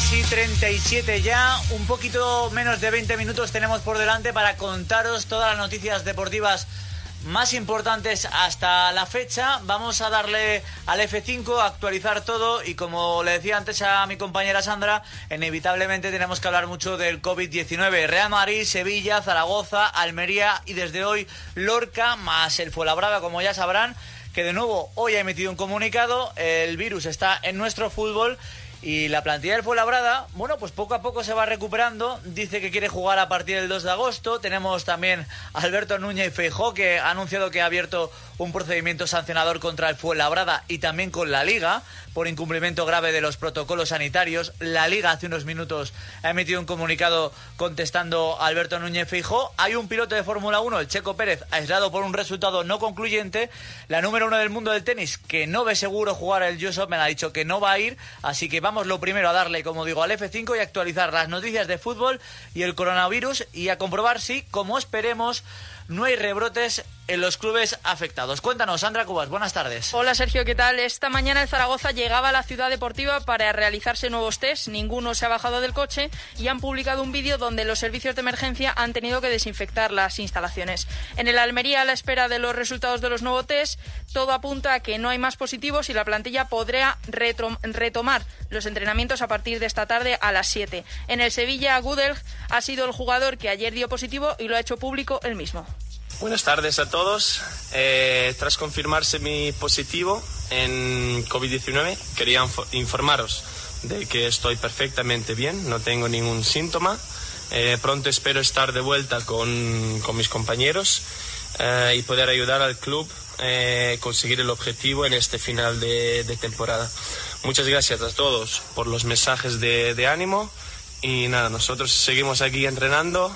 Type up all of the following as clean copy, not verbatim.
6:37 ya, un poquito menos de 20 minutos tenemos por delante para contaros todas las noticias deportivas más importantes hasta la fecha. Vamos a darle al F5 a actualizar todo y, como le decía antes a mi compañera Sandra, inevitablemente tenemos que hablar mucho del COVID-19. Real Madrid, Sevilla, Zaragoza, Almería y desde hoy Lorca, más el Fuenlabrada, como ya sabrán, que de nuevo hoy ha emitido un comunicado. El virus está en nuestro fútbol y la plantilla del Fuenlabrada, bueno, pues poco a poco se va recuperando. Dice que quiere jugar a partir del 2 de agosto. Tenemos también a Alberto Núñez Feijóo, que ha anunciado que ha abierto un procedimiento sancionador contra el Fuenlabrada y también con la Liga por incumplimiento grave de los protocolos sanitarios. La Liga hace unos minutos ha emitido un comunicado contestando a Alberto Núñez Feijóo. Hay un piloto de Fórmula 1, el Checo Pérez, aislado por un resultado no concluyente. La número 1 del mundo del tenis, que no ve seguro jugar el US Open, ha dicho que no va a ir. Así que vamos lo primero a darle, como digo, al F5 y actualizar las noticias de fútbol y el coronavirus y a comprobar si, como esperemos, no hay rebrotes en los clubes afectados. Cuéntanos, Sandra Cubas, buenas tardes. Hola Sergio, ¿qué tal? Esta mañana el Zaragoza llegaba a la ciudad deportiva para realizarse nuevos test. Ninguno se ha bajado del coche y han publicado un vídeo donde los servicios de emergencia han tenido que desinfectar las instalaciones. En el Almería, a la espera de los resultados de los nuevos test, todo apunta a que no hay más positivos y la plantilla podrá retomar los entrenamientos a partir de esta tarde a las 7. En el Sevilla, Gudelj ha sido el jugador que ayer dio positivo y lo ha hecho público él mismo. Buenas tardes a todos. Tras confirmarse mi positivo en COVID-19, quería informaros de que estoy perfectamente bien, no tengo ningún síntoma. Pronto espero estar de vuelta con mis compañeros y poder ayudar al club a conseguir el objetivo en este final de temporada. Muchas gracias a todos por los mensajes de ánimo y nada, nosotros seguimos aquí entrenando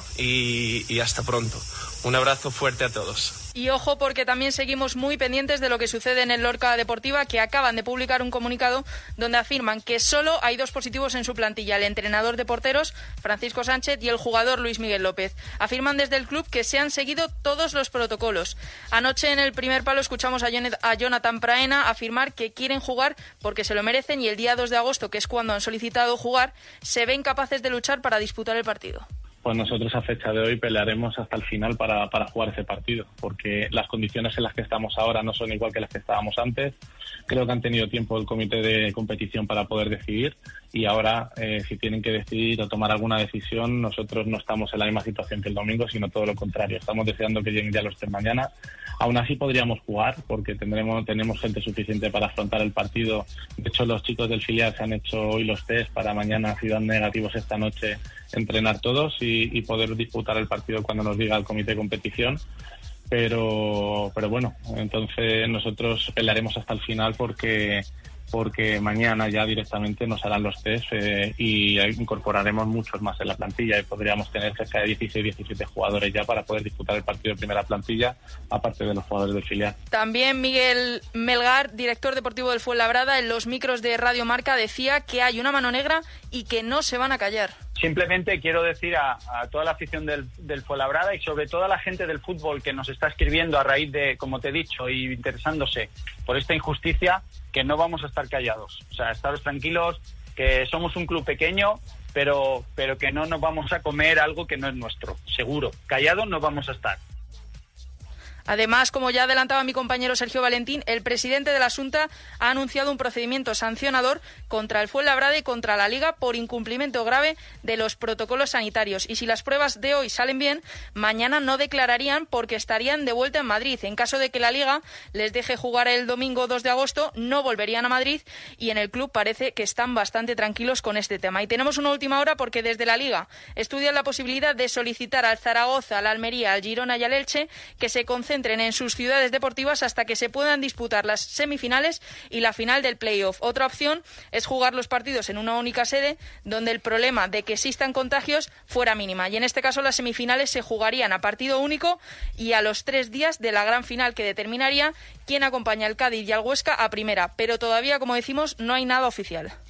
y hasta pronto. Un abrazo fuerte a todos. Y ojo, porque también seguimos muy pendientes de lo que sucede en el Lorca Deportiva, que acaban de publicar un comunicado donde afirman que solo hay 2 positivos en su plantilla, el entrenador de porteros, Francisco Sánchez, y el jugador Luis Miguel López. Afirman desde el club que se han seguido todos los protocolos. Anoche en el primer palo escuchamos a Jonathan Praena afirmar que quieren jugar porque se lo merecen y el día 2 de agosto, que es cuando han solicitado jugar, se ven capaces de luchar para disputar el partido. Pues nosotros a fecha de hoy pelearemos hasta el final para jugar ese partido, porque las condiciones en las que estamos ahora no son igual que las que estábamos antes. Creo que han tenido tiempo el comité de competición para poder decidir y ahora si tienen que decidir o tomar alguna decisión, nosotros no estamos en la misma situación que el domingo, sino todo lo contrario. Estamos deseando que lleguen ya los test mañana. Aún así podríamos jugar porque tenemos gente suficiente para afrontar el partido. De hecho, los chicos del filial se han hecho hoy los test para mañana, si dan negativos esta noche, entrenar todos y poder disputar el partido cuando nos diga el comité de competición. Pero bueno, entonces nosotros pelearemos hasta el final porque mañana ya directamente nos harán los test y incorporaremos muchos más en la plantilla y podríamos tener cerca de 16-17 jugadores ya para poder disputar el partido de primera plantilla, aparte de los jugadores del filial. También Miguel Melgar, director deportivo del Fuenlabrada, en los micros de Radio Marca decía que hay una mano negra y que no se van a callar. Simplemente quiero decir a toda la afición del Fuenlabrada y sobre todo a la gente del fútbol que nos está escribiendo a raíz de, como te he dicho, y interesándose por esta injusticia, que no vamos a estar callados. O sea, estaros tranquilos, que somos un club pequeño, pero que no nos vamos a comer algo que no es nuestro, seguro. Callados no vamos a estar. Además, como ya adelantaba mi compañero Sergio Valentín, el presidente de la Xunta ha anunciado un procedimiento sancionador contra el Fuenlabrada y contra la Liga por incumplimiento grave de los protocolos sanitarios. Y si las pruebas de hoy salen bien, mañana no declararían porque estarían de vuelta en Madrid. En caso de que la Liga les deje jugar el domingo 2 de agosto, no volverían a Madrid y en el club parece que están bastante tranquilos con este tema. Y tenemos una última hora porque desde la Liga estudian la posibilidad de solicitar al Zaragoza, al Almería, al Girona y al Elche que se concentren en sus ciudades deportivas hasta que se puedan disputar las semifinales y la final del play-off. Otra opción es jugar los partidos en una única sede donde el problema de que existan contagios fuera mínima. Y en este caso las semifinales se jugarían a partido único y a los 3 días de la gran final que determinaría quién acompaña al Cádiz y al Huesca a primera. Pero todavía, como decimos, no hay nada oficial.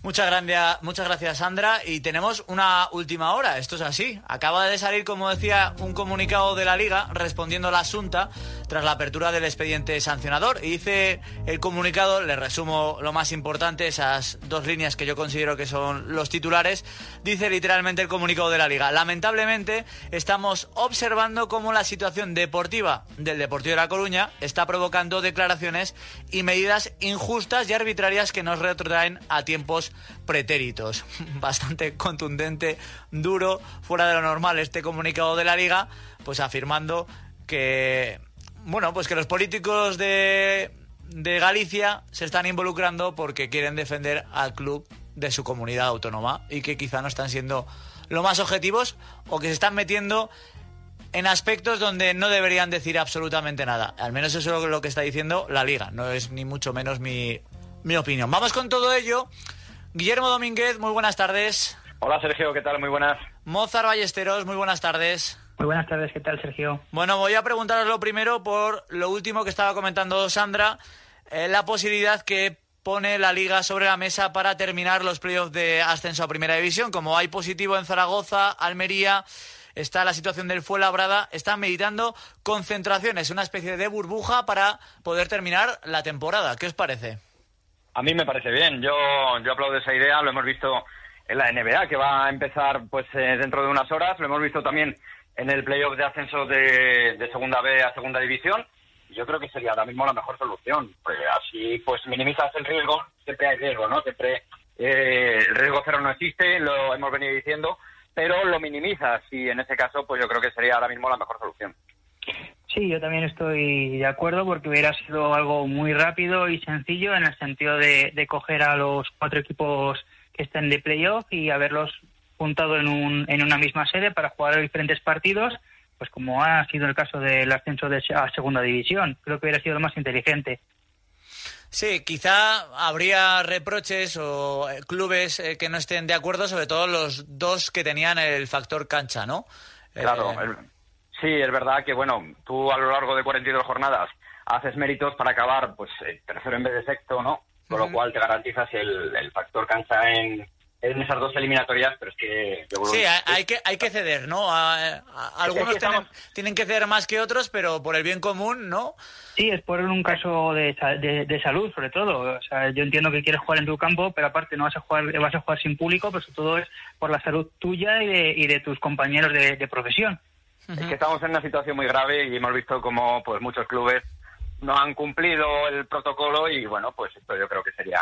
Muchas gracias, Sandra. Y tenemos una última hora, esto es así. Acaba de salir, como decía, un comunicado de la Liga respondiendo a la Xunta tras la apertura del expediente sancionador. Y dice el comunicado, le resumo lo más importante, esas dos líneas que yo considero que son los titulares. Dice literalmente el comunicado de la Liga: lamentablemente estamos observando cómo la situación deportiva del Deportivo de La Coruña está provocando declaraciones y medidas injustas y arbitrarias que nos retrotraen a tiempos pretéritos. Bastante contundente, duro, fuera de lo normal este comunicado de la Liga, pues afirmando que, bueno, pues que los políticos de Galicia se están involucrando porque quieren defender al club de su comunidad autónoma y que quizá no están siendo lo más objetivos o que se están metiendo en aspectos donde no deberían decir absolutamente nada. Al menos eso es lo que está diciendo la Liga, no es ni mucho menos mi opinión. Vamos con todo ello. Guillermo Domínguez, muy buenas tardes. Hola Sergio, ¿qué tal? Muy buenas. Mozart Ballesteros, muy buenas tardes. Muy buenas tardes, ¿qué tal, Sergio? Bueno, voy a preguntaros lo primero por lo último que estaba comentando Sandra, la posibilidad que pone la Liga sobre la mesa para terminar los playoffs de ascenso a Primera División. Como hay positivo en Zaragoza, Almería, está la situación del Fuenlabrada, están meditando concentraciones, una especie de burbuja para poder terminar la temporada. ¿Qué os parece? A mí me parece bien, yo aplaudo esa idea, lo hemos visto en la NBA, que va a empezar pues dentro de unas horas, lo hemos visto también en el playoff de ascenso de Segunda B a Segunda División, y yo creo que sería ahora mismo la mejor solución, pues así pues minimizas el riesgo, siempre hay riesgo, ¿no? Siempre el riesgo cero no existe, lo hemos venido diciendo, pero lo minimizas, y en ese caso pues yo creo que sería ahora mismo la mejor solución. Sí, yo también estoy de acuerdo porque hubiera sido algo muy rápido y sencillo en el sentido de coger a los 4 equipos que estén de playoff y haberlos juntado en una misma sede para jugar diferentes partidos, pues como ha sido el caso del ascenso a Segunda División. Creo que hubiera sido lo más inteligente. Sí, quizá habría reproches o clubes que no estén de acuerdo, sobre todo los dos que tenían el factor cancha, ¿no? Claro, sí, es verdad que, bueno, tú a lo largo de 42 jornadas haces méritos para acabar, pues, tercero en vez de sexto, ¿no? Con lo cual te garantizas el factor cancha en esas dos eliminatorias, pero es que... Sí, hay que ceder, ¿no? Algunos tienen que ceder más que otros, pero por el bien común, ¿no? Sí, es por un caso de salud, sobre todo. O sea, yo entiendo que quieres jugar en tu campo, pero aparte vas a jugar sin público, pero sobre todo es por la salud tuya y de tus compañeros de profesión. Es que estamos en una situación muy grave y hemos visto como pues muchos clubes no han cumplido el protocolo y bueno, pues esto yo creo que sería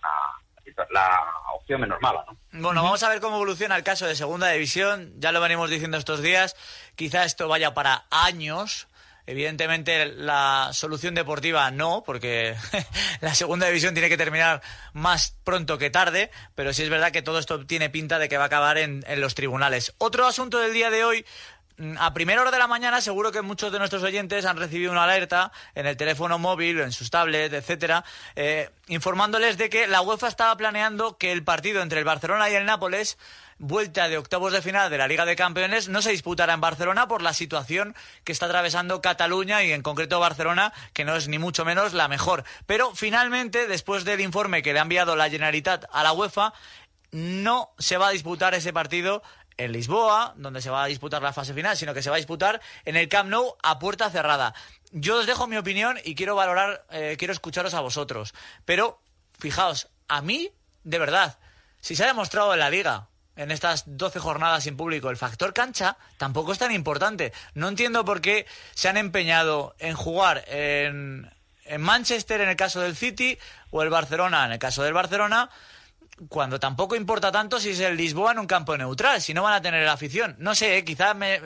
la opción menos mala, ¿no? Bueno, vamos a ver cómo evoluciona el caso de Segunda División, ya lo venimos diciendo estos días, quizá esto vaya para años. Evidentemente la solución deportiva no, porque la Segunda División tiene que terminar más pronto que tarde, pero sí es verdad que todo esto tiene pinta de que va a acabar en los tribunales. Otro asunto del día de hoy: a primera hora de la mañana seguro que muchos de nuestros oyentes han recibido una alerta en el teléfono móvil, en sus tablets, etcétera, informándoles de que la UEFA estaba planeando que el partido entre el Barcelona y el Nápoles, vuelta de octavos de final de la Liga de Campeones, no se disputará en Barcelona por la situación que está atravesando Cataluña y en concreto Barcelona, que no es ni mucho menos la mejor. Pero finalmente, después del informe que le ha enviado la Generalitat a la UEFA, no se va a disputar ese partido en Lisboa, donde se va a disputar la fase final, sino que se va a disputar en el Camp Nou a puerta cerrada. Yo os dejo mi opinión y quiero quiero escucharos a vosotros. Pero, fijaos, a mí, de verdad, si se ha demostrado en la Liga, en estas 12 jornadas sin público, el factor cancha tampoco es tan importante. No entiendo por qué se han empeñado en jugar en Manchester en el caso del City o el Barcelona en el caso del Barcelona, cuando tampoco importa tanto si es el Lisboa en un campo neutral, si no van a tener la afición. No sé, quizás me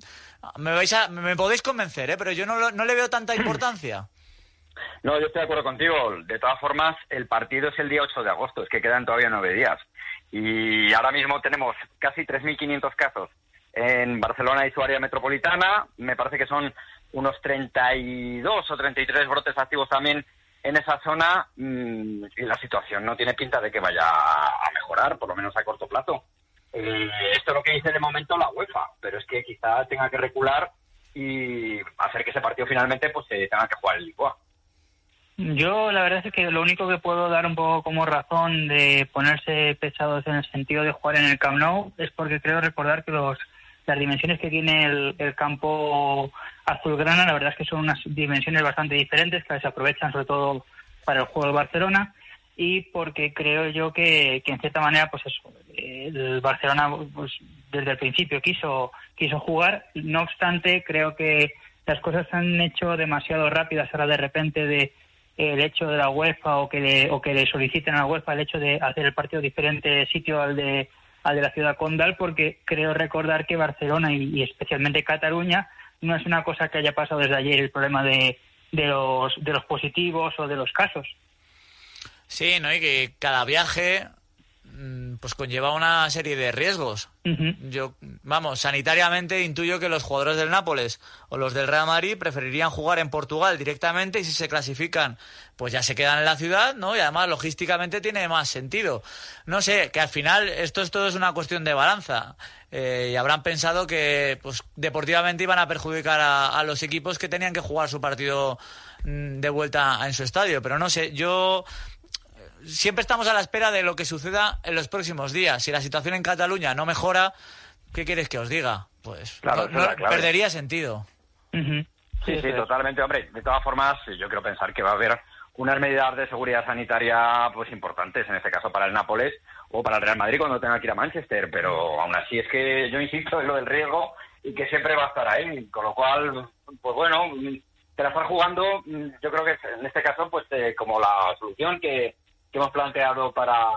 podéis convencer, pero yo no le veo tanta importancia. No, yo estoy de acuerdo contigo. De todas formas, el partido es el día 8 de agosto, es que quedan todavía 9 días. Y ahora mismo tenemos casi 3.500 casos en Barcelona y su área metropolitana. Me parece que son unos 32 o 33 brotes activos también en esa zona, y la situación no tiene pinta de que vaya a mejorar, por lo menos a corto plazo. Esto es lo que dice de momento la UEFA, pero es que quizá tenga que recular y hacer que ese partido finalmente pues se tenga que jugar en Lisboa. Yo la verdad es que lo único que puedo dar un poco como razón de ponerse pesados en el sentido de jugar en el Camp Nou es porque creo recordar que las dimensiones que tiene el campo azulgrana, la verdad es que son unas dimensiones bastante diferentes que se aprovechan sobre todo para el juego del Barcelona, y porque creo yo que en cierta manera pues eso, el Barcelona pues desde el principio quiso jugar. No obstante, creo que las cosas se han hecho demasiado rápidas ahora de repente el hecho de la UEFA o que le soliciten a la UEFA el hecho de hacer el partido diferente sitio al de la ciudad condal, porque creo recordar que Barcelona y especialmente Cataluña no es una cosa que haya pasado desde ayer, el problema de los positivos o de los casos. Sí, ¿no? Y que cada viaje pues conlleva una serie de riesgos. Uh-huh. Yo, sanitariamente intuyo que los jugadores del Nápoles o los del Real Madrid preferirían jugar en Portugal directamente, y si se clasifican, pues ya se quedan en la ciudad, ¿no? Y además, logísticamente tiene más sentido. No sé, que al final esto es una cuestión de balanza. Y habrán pensado que pues deportivamente iban a perjudicar a los equipos que tenían que jugar su partido de vuelta en su estadio. Pero no sé, siempre estamos a la espera de lo que suceda en los próximos días. Si la situación en Cataluña no mejora, ¿qué quieres que os diga? Pues claro, perdería sentido. Uh-huh. Sí, totalmente, hombre. De todas formas, yo quiero pensar que va a haber unas medidas de seguridad sanitaria pues importantes, en este caso para el Nápoles o para el Real Madrid cuando tenga que ir a Manchester, pero aún así es que yo insisto en lo del riesgo y que siempre va a estar ahí, con lo cual, pues bueno, te la estás jugando. Yo creo que en este caso, pues como la solución que hemos planteado para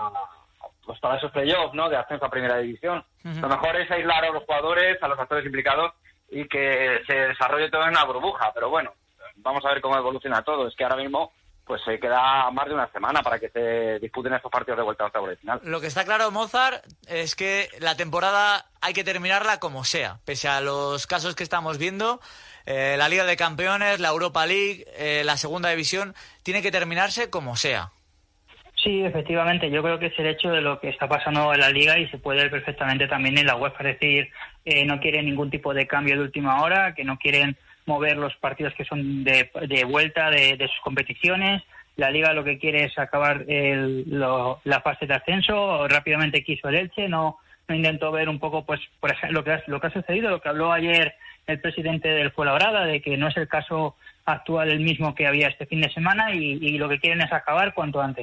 esos playoffs, ¿no?, de ascenso a Primera División. Uh-huh. Lo mejor es aislar a los jugadores, a los actores implicados y que se desarrolle todo en una burbuja. Pero bueno, vamos a ver cómo evoluciona todo. Es que ahora mismo pues se queda más de una semana para que se disputen estos partidos de vuelta a octavos de final. Lo que está claro, Mozart, es que la temporada hay que terminarla como sea, pese a los casos que estamos viendo. La Liga de Campeones, la Europa League, la Segunda División, tiene que terminarse como sea. Sí, efectivamente, yo creo que es el hecho de lo que está pasando en la Liga y se puede ver perfectamente también en la UEFA, es decir, no quieren ningún tipo de cambio de última hora, que no quieren mover los partidos que son de vuelta de sus competiciones. La Liga lo que quiere es acabar la fase de ascenso. Rápidamente quiso el Elche, no intentó ver un poco, pues, por ejemplo, lo que ha sucedido, lo que habló ayer el presidente del Fuenlabrada, de que no es el caso actual el mismo que había este fin de semana y lo que quieren es acabar cuanto antes.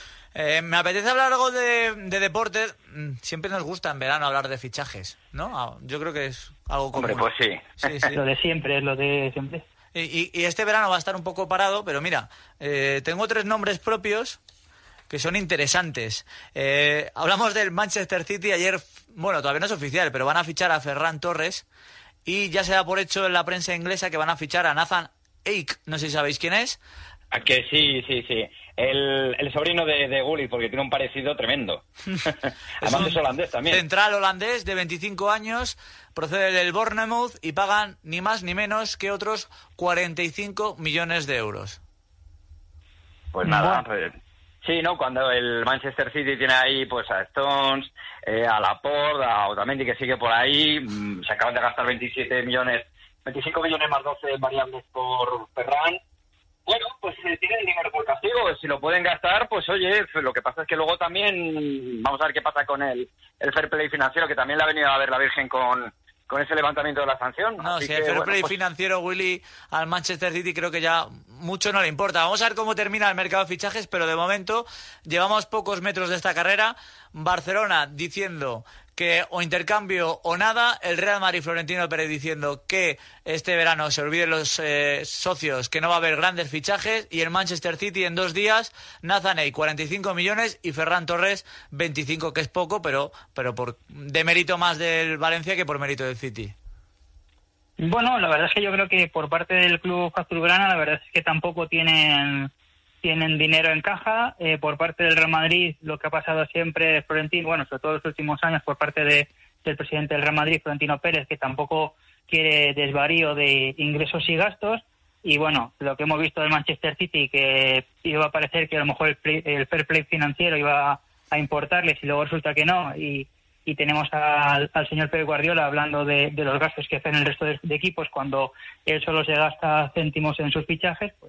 Me apetece hablar algo de deportes. Siempre nos gusta en verano hablar de fichajes, ¿no? Yo creo que es algo común. Hombre, pues sí. Sí. Lo de siempre, es lo de siempre. Y este verano va a estar un poco parado, pero mira, tengo 3 nombres propios que son interesantes. Hablamos del Manchester City. Ayer, bueno, todavía no es oficial, pero van a fichar a Ferran Torres y ya se da por hecho en la prensa inglesa que van a fichar a Nathan Ake. No sé si sabéis quién es. ¿A que sí? El sobrino de Gullit, porque tiene un parecido tremendo. Además es holandés también. Central holandés de 25 años, procede del Bournemouth y pagan ni más ni menos que otros 45 millones de euros. Pues nada, pues, sí, ¿no? Cuando el Manchester City tiene ahí pues a Stones, a Laporte, a Otamendi que sigue por ahí, se acaban de gastar 25 millones más 12 variables por Ferran. Bueno, pues tienen dinero por castigo, si lo pueden gastar, pues oye, lo que pasa es que luego también vamos a ver qué pasa con el fair play financiero, que también le ha venido a ver la Virgen con ese levantamiento de la sanción. No, así si que, el fair play pues financiero, Willy, al Manchester City creo que ya mucho no le importa. Vamos a ver cómo termina el mercado de fichajes, pero de momento llevamos pocos metros de esta carrera. Barcelona diciendo que o intercambio o nada, el Real Madrid Florentino Pérez diciendo que este verano se olviden los socios, que no va a haber grandes fichajes, y el Manchester City en 2 días, Nathan Ake 45 millones y Ferran Torres 25, que es poco, pero por de mérito más del Valencia que por mérito del City. Bueno, la verdad es que yo creo que por parte del club azulgrana, la verdad es que tampoco tienen dinero en caja. Por parte del Real Madrid, lo que ha pasado siempre, Florentino, bueno, sobre todo en los últimos años, por parte del presidente del Real Madrid, Florentino Pérez, que tampoco quiere desvarío de ingresos y gastos. Y bueno, lo que hemos visto del Manchester City, que iba a parecer que a lo mejor el fair play financiero iba a importarles y luego resulta que no. Y tenemos al señor Pep Guardiola hablando de los gastos que hacen el resto de equipos cuando él solo se gasta céntimos en sus fichajes, pues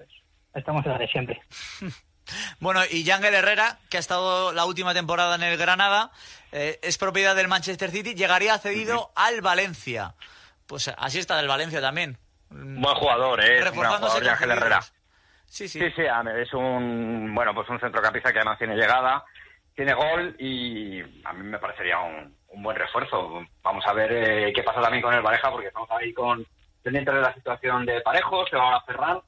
estamos en la de siempre. Bueno, y Yangel Herrera, que ha estado la última temporada en el Granada, es propiedad del Manchester City, llegaría cedido al Valencia. Pues así está del Valencia también. Buen jugador, ¿eh? Buen jugador, Yangel Herrera. Sí. Sí, es un centrocampista que además tiene llegada, tiene gol y a mí me parecería un buen refuerzo. Vamos a ver qué pasa también con el Pareja, porque estamos ahí pendientes de la situación de Parejo, se va a cerrar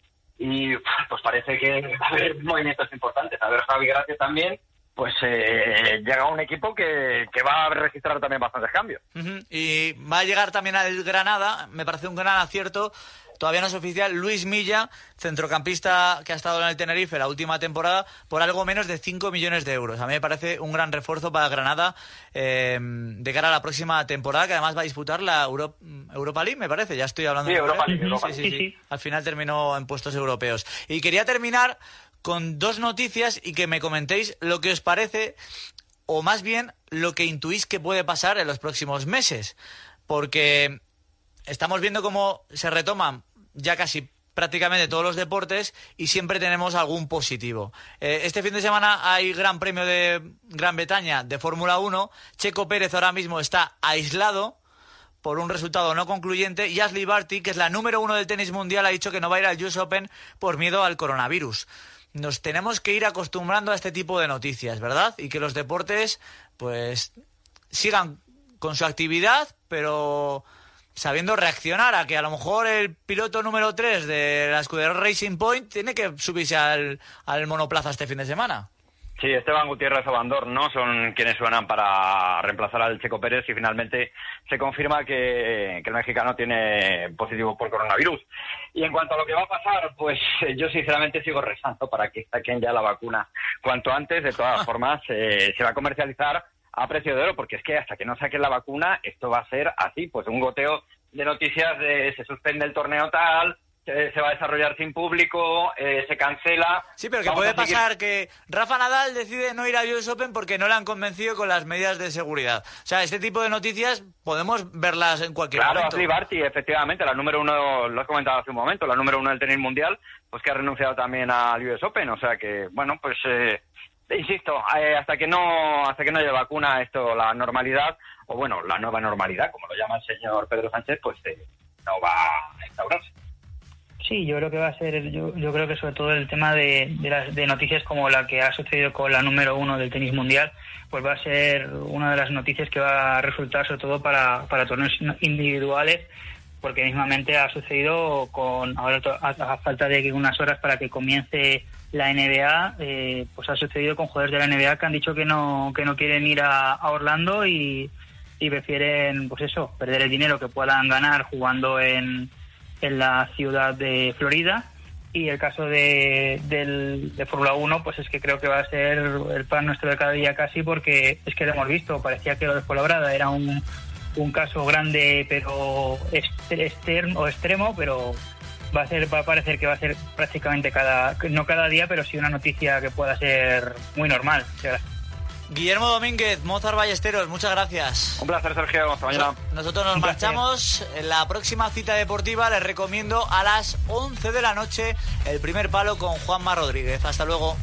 y pues parece que va a haber movimientos importantes. A ver, Javi Gracia también, pues llega un equipo que va a registrar también bastantes cambios. Y va a llegar también al Granada, me parece un gran acierto. Todavía no es oficial, Luis Milla, centrocampista que ha estado en el Tenerife la última temporada, por algo menos de 5 millones de euros. A mí me parece un gran refuerzo para Granada de cara a la próxima temporada, que además va a disputar la Europa League, me parece. Ya estoy hablando de Europa League. Sí. Al final terminó en puestos europeos. Y quería terminar con dos noticias y que me comentéis lo que os parece, o más bien lo que intuís que puede pasar en los próximos meses. Porque estamos viendo cómo se retoman ya casi prácticamente todos los deportes y siempre tenemos algún positivo. Este fin de semana hay Gran Premio de Gran Bretaña de Fórmula 1. Checo Pérez ahora mismo está aislado por un resultado no concluyente y Ashley Barty, que es la número 1 del tenis mundial, ha dicho que no va a ir al US Open por miedo al coronavirus. Nos tenemos que ir acostumbrando a este tipo de noticias, ¿verdad? Y que los deportes pues sigan con su actividad, pero sabiendo reaccionar a que a lo mejor el piloto número 3 de la escudería Racing Point tiene que subirse al monoplaza este fin de semana. Sí, Esteban Gutiérrez o Bandor no son quienes suenan para reemplazar al Checo Pérez y finalmente se confirma que el mexicano tiene positivo por coronavirus. Y en cuanto a lo que va a pasar, pues yo sinceramente sigo rezando para que saquen ya la vacuna cuanto antes. De todas formas, se va a comercializar a precio de oro, porque es que hasta que no saquen la vacuna, esto va a ser así, pues un goteo de noticias de se suspende el torneo tal, se va a desarrollar sin público, se cancela. Sí, pero que puede pasar que Rafa Nadal decide no ir al US Open porque no le han convencido con las medidas de seguridad. O sea, este tipo de noticias podemos verlas en cualquier momento. Claro, Ashley Barty, efectivamente, la número 1, lo has comentado hace un momento, la número 1 del tenis mundial, pues que ha renunciado también al US Open, o sea que, bueno, pues insisto, hasta que no haya vacuna, esto, la normalidad, o bueno, la nueva normalidad, como lo llama el señor Pedro Sánchez, pues no va a instaurarse. Sí, yo creo que va a ser, yo creo que sobre todo el tema de noticias como la que ha sucedido con la número 1 del tenis mundial, pues va a ser una de las noticias que va a resultar sobre todo para torneos individuales, porque mismamente ha sucedido con, ahora a falta de unas horas para que comience la NBA, pues ha sucedido con jugadores de la NBA que han dicho que no quieren ir a Orlando y prefieren, pues eso, perder el dinero que puedan ganar jugando en la ciudad de Florida. Y el caso de Fórmula 1, pues es que creo que va a ser el pan nuestro de cada día casi, porque es que lo hemos visto, parecía que lo de Fuenlabrada era un caso grande pero extremo, pero va a parecer que va a ser prácticamente no cada día, pero sí una noticia que pueda ser muy normal. Guillermo Domínguez, Mozart Ballesteros, muchas gracias. Un placer, Sergio, hasta mañana. Nosotros nos marchamos. En la próxima cita deportiva les recomiendo a las 11 de la noche el primer palo con Juanma Rodríguez. Hasta luego.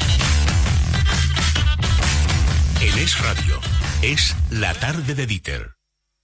Es Radio, es la tarde de Dieter.